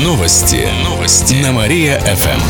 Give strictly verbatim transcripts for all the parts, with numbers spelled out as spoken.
Новости. Новости. На Мария-ФМ.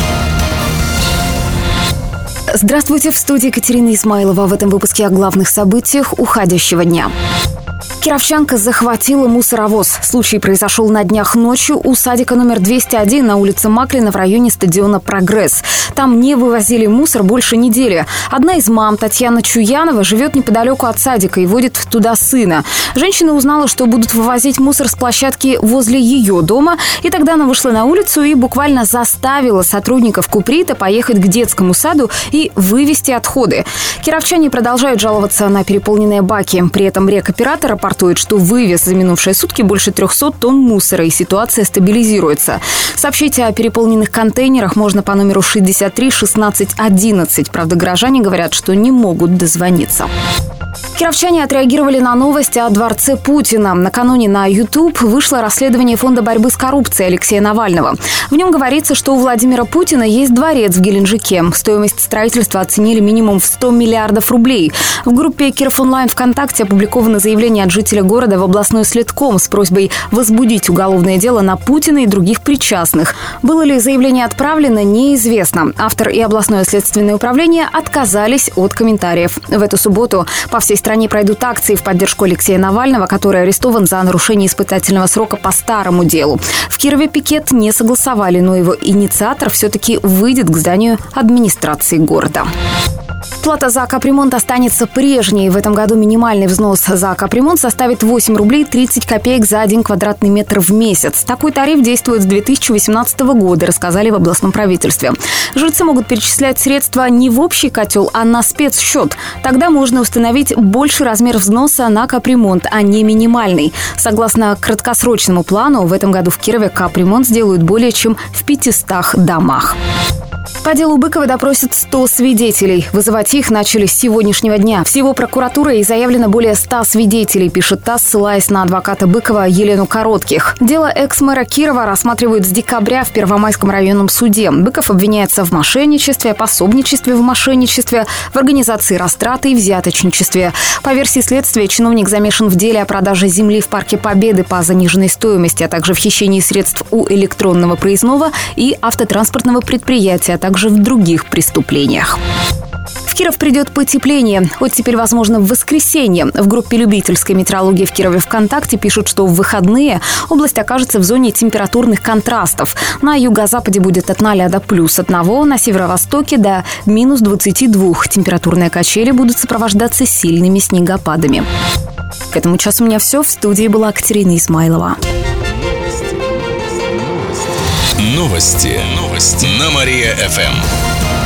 Здравствуйте, в студии Екатерина Измайлова. В этом выпуске о главных событиях уходящего дня. Кировчанка захватила мусоровоз. Случай произошел на днях ночью у садика номер двести один на улице Маклина в районе стадиона «Прогресс». Там не вывозили мусор больше недели. Одна из мам, Татьяна Чуянова, живет неподалеку от садика и водит туда сына. Женщина узнала, что будут вывозить мусор с площадки возле ее дома, и тогда она вышла на улицу и буквально заставила сотрудников Куприта поехать к детскому саду и вывести отходы. Кировчане продолжают жаловаться на переполненные баки. При этом рекоператор рапортует, что вывез за минувшие сутки больше трехсот тонн мусора, и ситуация стабилизируется. Сообщить о переполненных контейнерах можно по номеру шестьдесят три шестнадцать одиннадцать. Правда, горожане говорят, что не могут дозвониться. Кировчане отреагировали на новость о дворце Путина. Накануне на YouTube вышло расследование Фонда борьбы с коррупцией Алексея Навального. В нем говорится, что у Владимира Путина есть дворец в Геленджике. Стоимость строительства оценили минимум в сто миллиардов рублей. В группе Киров онлайн ВКонтакте опубликовано заявление от жителя города в областной следком с просьбой возбудить уголовное дело на Путина и других причастных. Было ли заявление отправлено, неизвестно. Автор и областное следственное управление отказались от комментариев. В эту субботу по всей стране пройдут акции в поддержку Алексея Навального, который арестован за нарушение испытательного срока по старому делу. В Кирове пикет не согласовали, но его инициатор все-таки выйдет к зданию администрации города. Плата за капремонт останется прежней. В этом году минимальный взнос за капремонт составит восемь рублей тридцать копеек за один квадратный метр в месяц. Такой тариф действует с две тысячи восемнадцатого года, рассказали в областном правительстве. Жильцы могут перечислять средства не в общий котел, а на спецсчет. Тогда можно установить больший размер взноса на капремонт, а не минимальный. Согласно краткосрочному плану, в этом году в Кирове капремонт сделают более чем в пятистах домах. По делу Быкова допросят сто свидетелей. Вызывать их начали с сегодняшнего дня. Всего прокуратурой заявлено более ста свидетелей, пишет ТАСС, ссылаясь на адвоката Быкова Елену Коротких. Дело экс-мэра Кирова рассматривают с декабря в Первомайском районном суде. Быков обвиняется в мошенничестве, пособничестве в мошенничестве, в организации растраты и взяточничестве. По версии следствия, чиновник замешан в деле о продаже земли в Парке Победы по заниженной стоимости, а также в хищении средств у электронного проездного и автотранспортного предприятия, а также в других преступлениях. В Киров придет потепление. Вот теперь, возможно, в воскресенье. В группе любительской метеорологии в Кирове ВКонтакте пишут, что в выходные область окажется в зоне температурных контрастов. На юго-западе будет от ноля до плюс одного, на северо-востоке до минус двадцати двух. Температурные качели будут сопровождаться сильными снегопадами. К этому часу у меня все. В студии была Екатерина Измайлова. Новости. Новости. На Мария-ФМ.